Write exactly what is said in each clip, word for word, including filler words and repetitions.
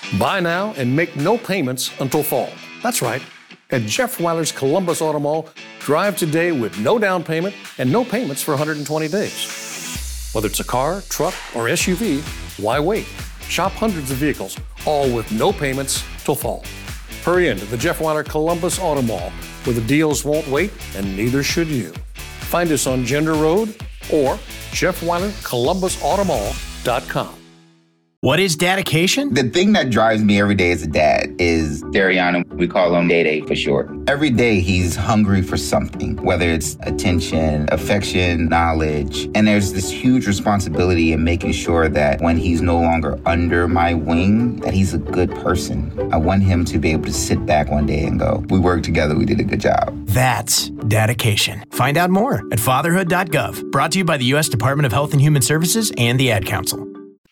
Buy now and make no payments until fall. That's right. At Jeff Weiler's Columbus Auto Mall, drive today with no down payment and no payments for one hundred twenty days. Whether it's a car, truck, or S U V, why wait? Shop hundreds of vehicles, all with no payments till fall. Hurry into the Jeff Weiler Columbus Auto Mall, where the deals won't wait and neither should you. Find us on Gender Road or Jeff Weiler Columbus Auto Mall dot com. What is dedication? The thing that drives me every day as a dad is Dariana. We call him Day Day for short. Every day he's hungry for something, whether it's attention, affection, knowledge. And there's this huge responsibility in making sure that when he's no longer under my wing, that he's a good person. I want him to be able to sit back one day and go, we worked together, we did a good job. That's dedication. Find out more at fatherhood dot gov. Brought to you by the U S Department of Health and Human Services and the Ad Council.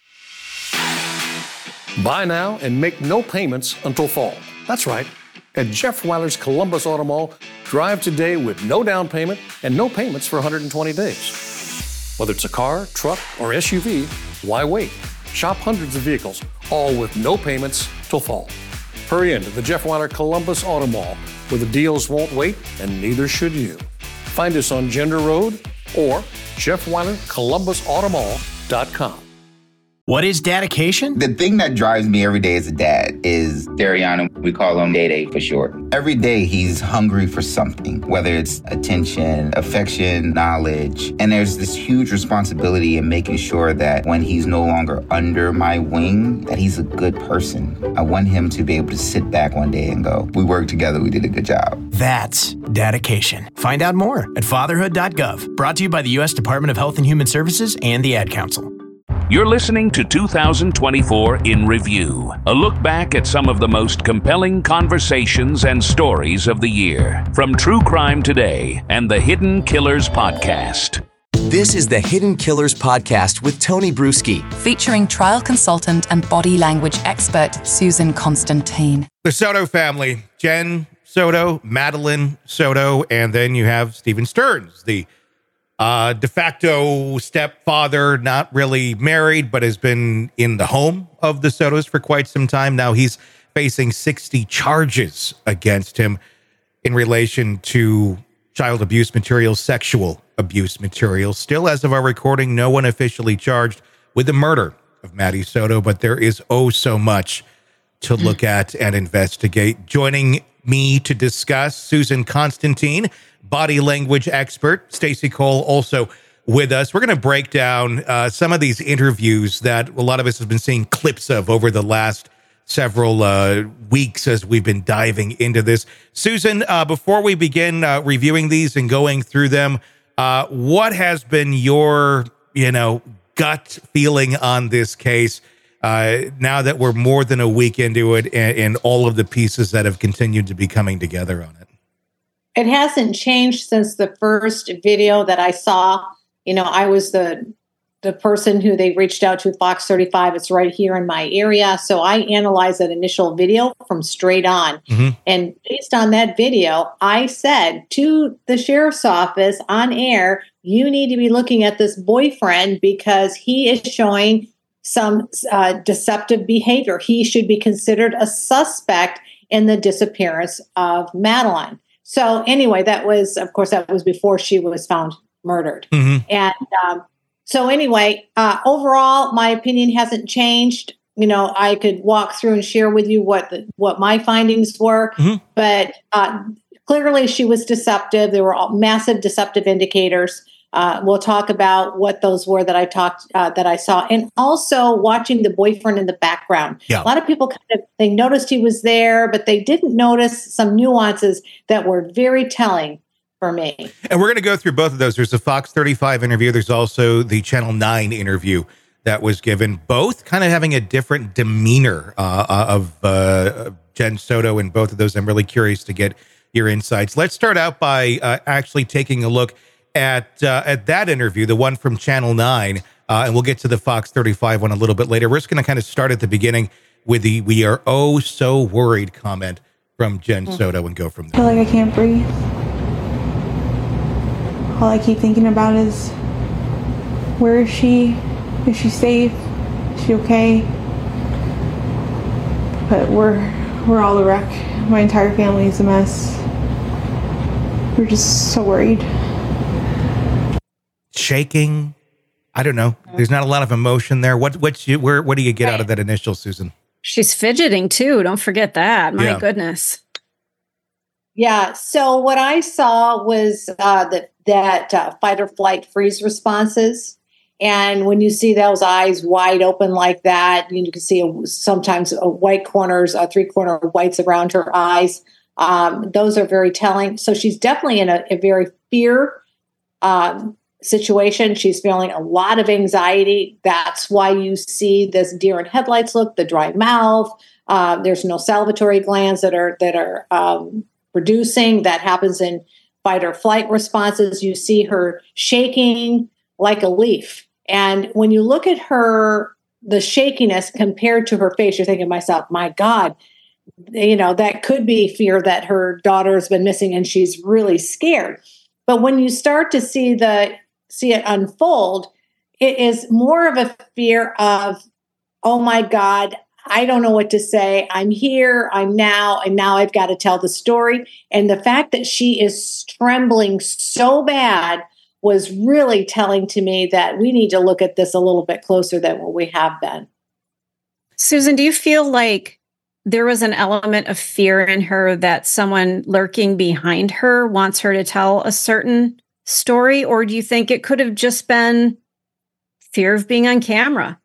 Buy now and make no payments until fall. That's right. At Jeff Weiler's Columbus Auto Mall, drive today with no down payment and no payments for one hundred twenty days. Whether it's a car, truck, or S U V, why wait? Shop hundreds of vehicles, all with no payments till fall. Hurry into the Jeff Weiler Columbus Auto Mall, where the deals won't wait and neither should you. Find us on Gender Road or Jeff Weiler Columbus Auto Mall dot com. What is dedication? The thing that drives me every day as a dad is Dariana. We call him Day Day for short. Every day he's hungry for something, whether it's attention, affection, knowledge. And there's this huge responsibility in making sure that when he's no longer under my wing, that he's a good person. I want him to be able to sit back one day and go, we worked together, we did a good job. That's dedication. Find out more at fatherhood dot gov. Brought to you by the U S Department of Health and Human Services and the Ad Council. You're listening to two thousand twenty-four in Review, a look back at some of the most compelling conversations and stories of the year from True Crime Today and the Hidden Killers Podcast. This is the Hidden Killers Podcast with Tony Bruschi, featuring trial consultant and body language expert Susan Constantine. The Soto family, Jen Soto, Madeline Soto, and then you have Stephen Stearns, the Uh, de facto stepfather, not really married, but has been in the home of the Sotos for quite some time. Now he's facing sixty charges against him in relation to child abuse material, sexual abuse material. Still, as of our recording, no one officially charged with the murder of Maddie Soto, but there is oh so much to look at and investigate. Joining me to discuss, Susan Constantine, body language expert. Stacey Cole also with us. We're going to break down uh, some of these interviews that a lot of us have been seeing clips of over the last several uh, weeks as we've been diving into this. Susan, uh, before we begin uh, reviewing these and going through them, uh, what has been your, you know, gut feeling on this case uh, now that we're more than a week into it and, and all of the pieces that have continued to be coming together on it? It hasn't changed since the first video that I saw. You know, I was the the person who they reached out to, Fox thirty-five. It's right here in my area. So I analyzed that initial video from straight on. Mm-hmm. And based on that video, I said to the sheriff's office on air, you need to be looking at this boyfriend because he is showing some uh, deceptive behavior. He should be considered a suspect in the disappearance of Madeline. So anyway, that was, of course, that was before she was found murdered. Mm-hmm. And um, so anyway, uh, overall, my opinion hasn't changed. You know, I could walk through and share with you what the, what my findings were, mm-hmm. but uh, clearly she was deceptive. There were all massive deceptive indicators. Uh, we'll talk about what those were that I talked uh, that I saw, and also watching the boyfriend in the background. Yeah. A lot of people kind of they noticed he was there, but they didn't notice some nuances that were very telling for me. And we're going to go through both of those. There's the Fox thirty-five interview. There's also the Channel nine interview that was given. Both kind of having a different demeanor uh, of uh, Jen Soto in both of those. I'm really curious to get your insights. Let's start out by uh, actually taking a look at uh, at that interview, the one from Channel nine, uh, and we'll get to the Fox thirty-five one a little bit later. We're just going to kind of start at the beginning with the "we are oh so worried" comment from Jen mm-hmm. Soto and go from there. I feel like I can't breathe. All I keep thinking about is, where is she? Is she safe? Is she okay? but we're we're all a wreck. My entire family is a mess. We're just so worried. Shaking. I don't know. There's not a lot of emotion there. What what you where what do you get out of that initial, Susan? She's fidgeting too. Don't forget that. My Yeah. goodness. Yeah. So what I saw was uh, that that uh, fight or flight freeze responses, and when you see those eyes wide open like that, you can see a, sometimes a white corners, uh, three corner whites around her eyes. Um, those are very telling. So she's definitely in a, a very fear um, situation. She's feeling a lot of anxiety. That's why you see this deer in headlights look, the dry mouth. Uh, there's no salivatory glands that are that are um, producing. That happens in fight or flight responses. You see her shaking like a leaf. And when you look at her, the shakiness compared to her face, you're thinking to myself, my God, you know, that could be fear that her daughter's been missing and she's really scared. But when you start to see the see it unfold, it is more of a fear of, oh my God, I don't know what to say. I'm here, I'm now, and now I've got to tell the story. And the fact that she is trembling so bad was really telling to me that we need to look at this a little bit closer than what we have been. Susan, do you feel like there was an element of fear in her that someone lurking behind her wants her to tell a certain story? Or do you think it could have just been fear of being on camera?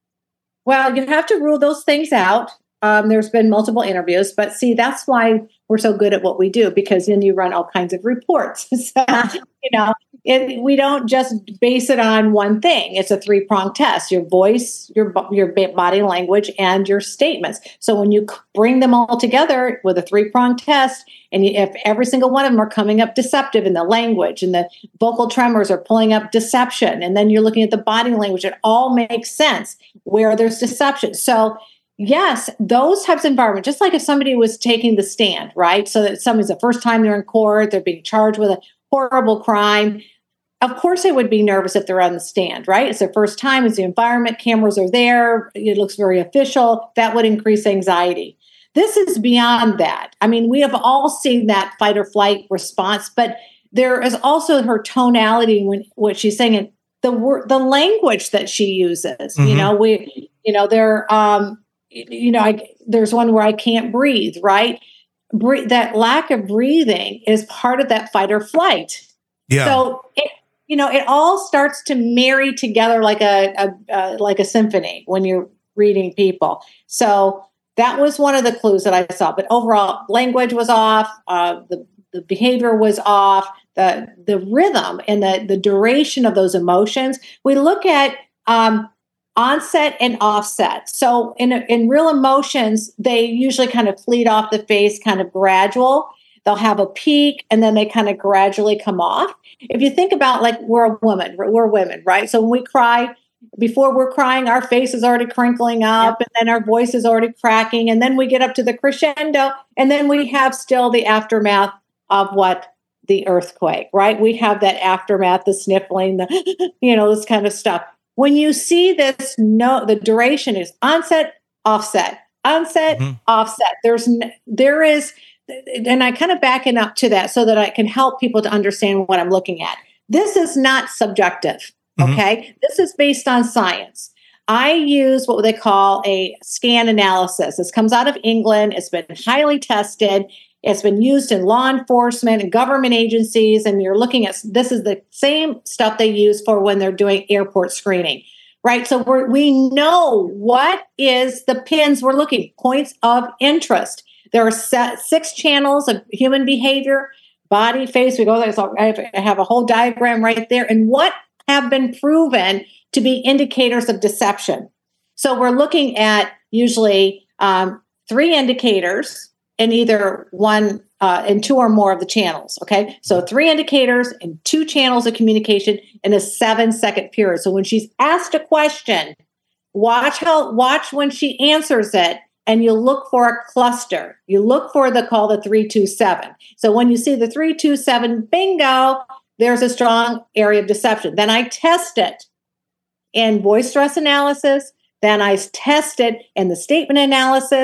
Well, you have to rule those things out. Um, there's been multiple interviews, but see, that's why we're so good at what we do, because then you run all kinds of reports. So, you know, it, we don't just base it on one thing. It's a three-pronged test: your voice, your your body language, and your statements. So when you bring them all together with a three-pronged test, and you, if every single one of them are coming up deceptive in the language, and the vocal tremors are pulling up deception, and then you're looking at the body language, it all makes sense where there's deception. So yes, those types of environments, just like if somebody was taking the stand, right? So that somebody's the first time they're in court, they're being charged with a horrible crime. Of course, they would be nervous if they're on the stand, right? It's their first time, it's the environment, cameras are there, it looks very official. That would increase anxiety. This is beyond that. I mean, we have all seen that fight or flight response, but there is also her tonality when what she's saying, and the word, the language that she uses. Mm-hmm. You know, we, you know, there, um, you know, I, there's one where I can't breathe, right? Bre- that lack of breathing is part of that fight or flight. Yeah. So, it, you know, it all starts to marry together like a, a uh, like a symphony when you're reading people. So that was one of the clues that I saw. But overall, language was off. Uh, the the behavior was off. The the rhythm and the the duration of those emotions. We look at um, onset and offset. So in in real emotions, they usually kind of fleet off the face, kind of gradual. They'll have a peak and then they kind of gradually come off. If you think about, like, we're a woman, we're women, right? So when we cry, before we're crying, our face is already crinkling up, yep. And then our voice is already cracking. And then we get up to the crescendo, and then we have still the aftermath of what? The earthquake, right? We have that aftermath, the sniffling, the, you know, this kind of stuff. When you see this, no, the duration is onset, offset, onset, mm-hmm. offset. There's, there is, and I kind of back it up to that so that I can help people to understand what I'm looking at. This is not subjective, mm-hmm. okay? This is based on science. I use what they call a scan analysis. This comes out of England. It's been highly tested. It's been used in law enforcement and government agencies. And you're looking at, this is the same stuff they use for when they're doing airport screening, right? So we're, we know what is the pins we're looking, points of interest. There are set, six channels of human behavior, body, face. We go there. So I have a whole diagram right there. And what have been proven to be indicators of deception. So we're looking at usually um, three indicators in either one, uh, in two or more of the channels. Okay. So three indicators and two channels of communication in a seven second period. So when she's asked a question, watch how, watch when she answers it. And you look for a cluster. You look for the call the three two seven. So when you see the three two seven, bingo, there's a strong area of deception. Then I test it in voice stress analysis. Then I test it in the statement analysis.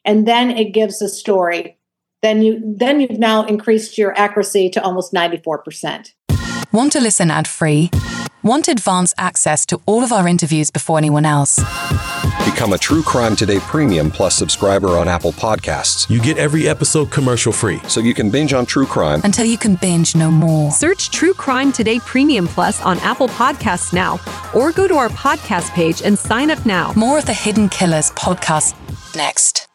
and then it gives a story, then you then you've now increased your accuracy to almost ninety-four percent. Want to listen ad-free? Want advanced access to all of our interviews before anyone else? Become a True Crime Today Premium Plus subscriber on Apple Podcasts. You get every episode commercial-free. So you can binge on true crime until you can binge no more. Search True Crime Today Premium Plus on Apple Podcasts now, or go to our podcast page and sign up now. More of the Hidden Killers podcast next.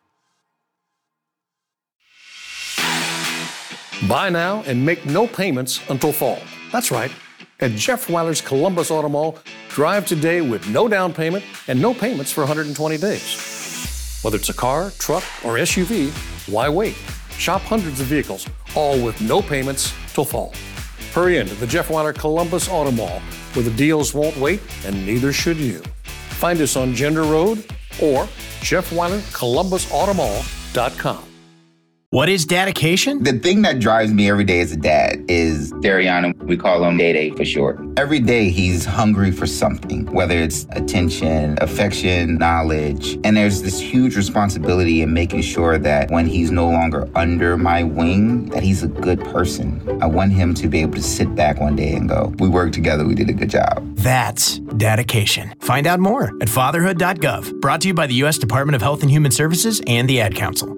Buy now and make no payments until fall. That's right. At Jeff Weiler's Columbus Auto Mall, drive today with no down payment and no payments for one hundred twenty days. Whether it's a car, truck, or S U V, why wait? Shop hundreds of vehicles, all with no payments till fall. Hurry into the Jeff Weiler Columbus Auto Mall, where the deals won't wait and neither should you. Find us on Gender Road or Jeff Weiler Columbus Auto Mall dot com. What is dedication? The thing that drives me every day as a dad is Dariana. We call him Day Day for short. Every day he's hungry for something, whether it's attention, affection, knowledge. And there's this huge responsibility in making sure that when he's no longer under my wing, that he's a good person. I want him to be able to sit back one day and go, we worked together, we did a good job. That's dedication. Find out more at fatherhood dot gov. Brought to you by the U S Department of Health and Human Services and the Ad Council.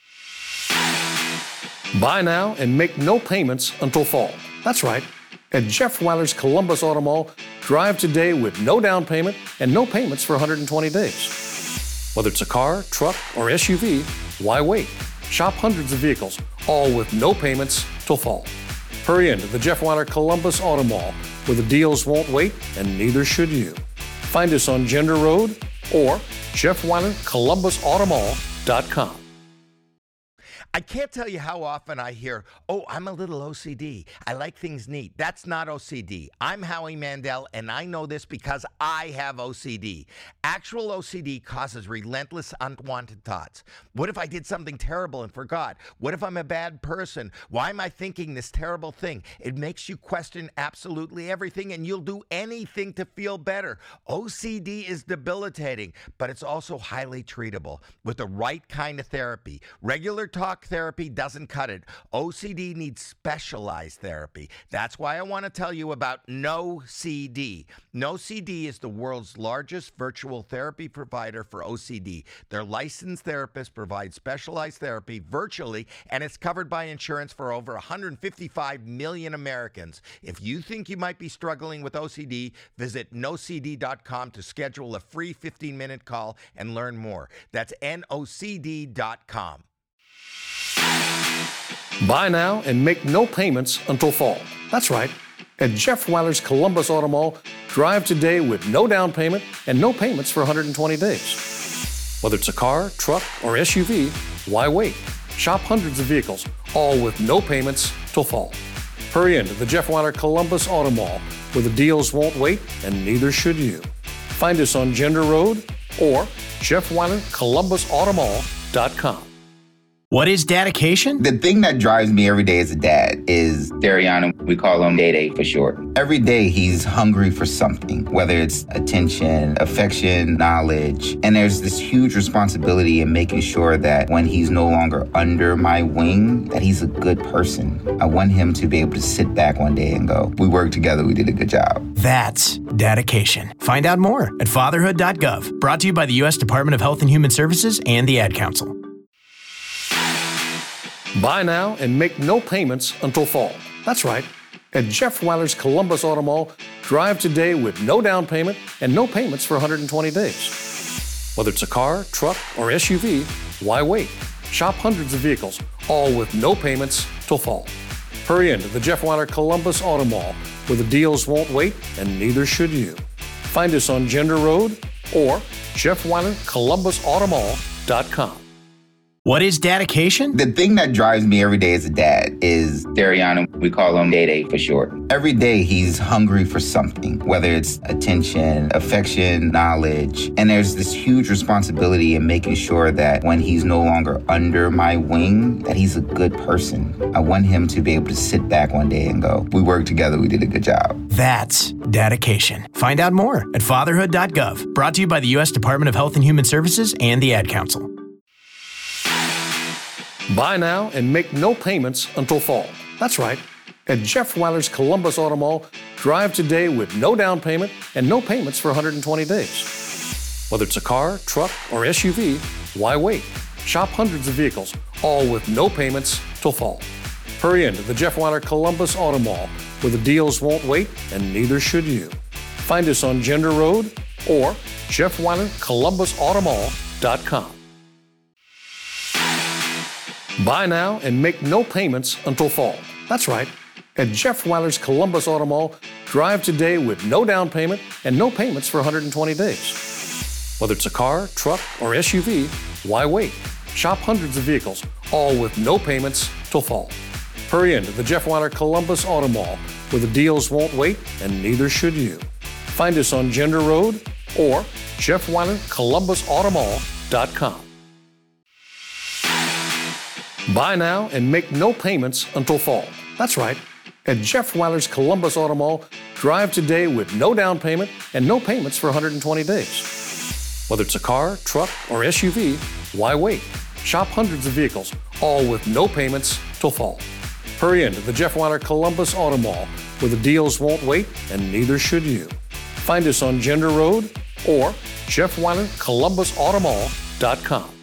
Buy now and make no payments until fall. That's right. At Jeff Weiler's Columbus Auto Mall, drive today with no down payment and no payments for one hundred twenty days. Whether it's a car, truck, or S U V, why wait? Shop hundreds of vehicles, all with no payments till fall. Hurry into the Jeff Weiler Columbus Auto Mall, where the deals won't wait and neither should you. Find us on Gender Road or Jeff Weiler Columbus Auto Mall dot com. I can't tell you how often I hear, oh, I'm a little O C D. I like things neat. That's not O C D. I'm Howie Mandel, and I know this because I have O C D. Actual O C D causes relentless, unwanted thoughts. What if I did something terrible and forgot? What if I'm a bad person? Why am I thinking this terrible thing? It makes you question absolutely everything, and you'll do anything to feel better. O C D is debilitating, but it's also highly treatable with the right kind of therapy. Regular talk therapy doesn't cut it. O C D needs specialized therapy. That's why I want to tell you about No C D. No C D is the world's largest virtual therapy provider for O C D. Their licensed therapists provide specialized therapy virtually, and it's covered by insurance for over one hundred fifty-five million Americans. If you think you might be struggling with O C D, visit no c d dot com to schedule a free fifteen minute call and learn more. That's N O C D dot com. Buy now and make no payments until fall. That's right. At Jeff Weiler's Columbus Auto Mall, drive today with no down payment and no payments for one hundred twenty days. Whether it's a car, truck, or S U V, why wait? Shop hundreds of vehicles, all with no payments till fall. Hurry into the Jeff Weiler Columbus Auto Mall, where the deals won't wait and neither should you. Find us on Gender Road or Jeff Weiler Columbus Auto Mall dot com. What is dedication? The thing that drives me every day as a dad is Dariana. We call him Day Day for short. Every day he's hungry for something, whether it's attention, affection, knowledge. And there's this huge responsibility in making sure that when he's no longer under my wing, that he's a good person. I want him to be able to sit back one day and go, we worked together, we did a good job. That's dedication. Find out more at fatherhood dot gov. Brought to you by the U S Department of Health and Human Services and the Ad Council. Buy now and make no payments until fall. That's right. At Jeff Weiler's Columbus Auto Mall, drive today with no down payment and no payments for one hundred twenty days. Whether it's a car, truck, or S U V, why wait? Shop hundreds of vehicles, all with no payments till fall. Hurry into the Jeff Weiler Columbus Auto Mall, where the deals won't wait and neither should you. Find us on Gender Road or Jeff Weiler Columbus Auto Mall dot com. What is dedication? The thing that drives me every day as a dad is Dariana. We call him Day Day for short. Every day he's hungry for something, whether it's attention, affection, knowledge. And there's this huge responsibility in making sure that when he's no longer under my wing, that he's a good person. I want him to be able to sit back one day and go, we worked together, we did a good job. That's dedication. Find out more at fatherhood dot gov. Brought to you by the U S Department of Health and Human Services and the Ad Council. Buy now and make no payments until fall. That's right. At Jeff Weiler's Columbus Auto Mall, drive today with no down payment and no payments for one hundred twenty days. Whether it's a car, truck, or S U V, why wait? Shop hundreds of vehicles, all with no payments till fall. Hurry into the Jeff Weiler Columbus Auto Mall, where the deals won't wait and neither should you. Find us on Gender Road or Jeff Weiler Columbus Auto Mall dot com. Buy now and make no payments until fall. That's right. At Jeff Weiler's Columbus Auto Mall, drive today with no down payment and no payments for one hundred twenty days. Whether it's a car, truck, or S U V, why wait? Shop hundreds of vehicles, all with no payments till fall. Hurry into the Jeff Weiler Columbus Auto Mall, where the deals won't wait and neither should you. Find us on Gender Road or Jeff Weiler Columbus Auto Mall dot com. Buy now and make no payments until fall. That's right. At Jeff Weiler's Columbus Auto Mall, drive today with no down payment and no payments for one hundred twenty days. Whether it's a car, truck, or S U V, why wait? Shop hundreds of vehicles, all with no payments till fall. Hurry into the Jeff Weiler Columbus Auto Mall, where the deals won't wait and neither should you. Find us on Gender Road or Jeff Weiler Columbus Auto Mall dot com.